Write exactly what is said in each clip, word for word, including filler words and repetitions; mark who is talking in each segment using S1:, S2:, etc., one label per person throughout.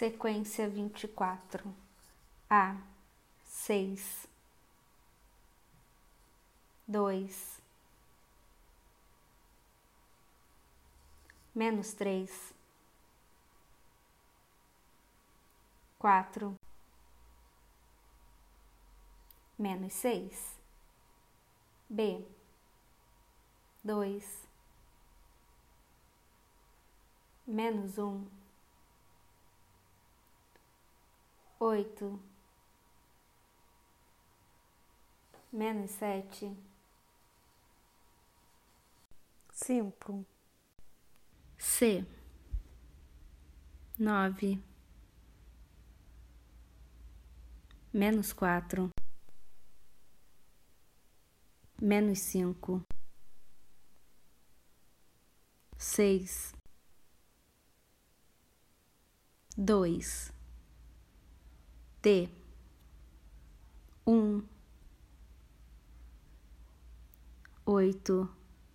S1: Sequência vinte e quatro, A, seis, dois, menos três, quatro, menos seis, B, dois, menos um, oito, menos sete, cinco, C, nove, menos quatro, menos cinco, seis, dois, D, um, oito,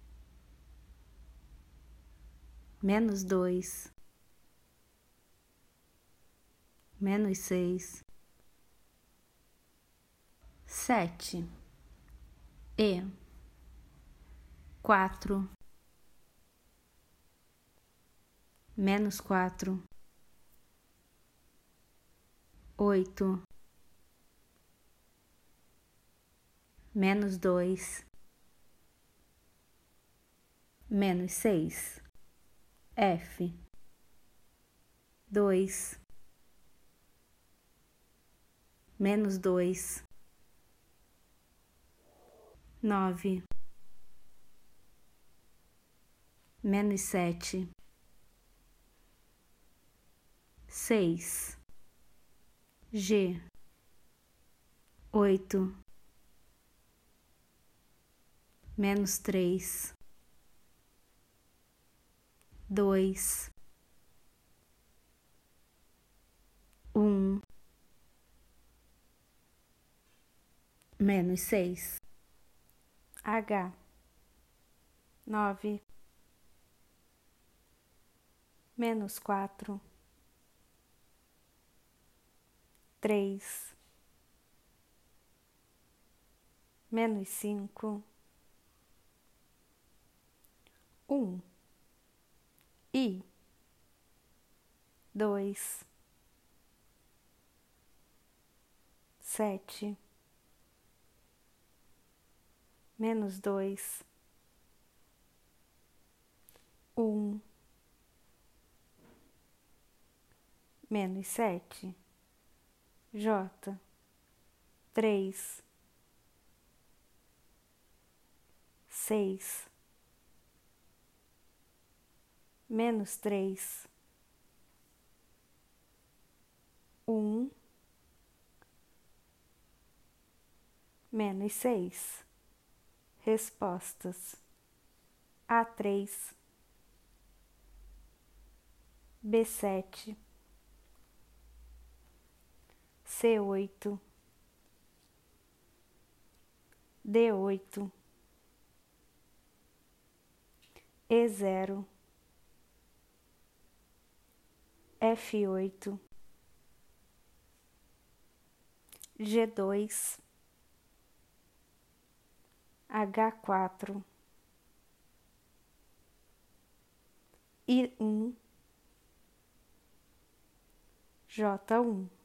S1: menos dois, menos seis, sete, E, quatro, menos quatro, oito, menos dois, menos seis, F, dois, menos dois, nove, menos sete, seis, G, oito, menos três, dois, um, menos seis, H, nove, menos quatro, três, menos cinco, um, I, dois, sete, menos dois, um, menos sete, J, três, seis, menos três, um, menos seis. Respostas: A três, B sete, C oito, D oito, E zero, F oito, G dois, H quatro, I um, J um.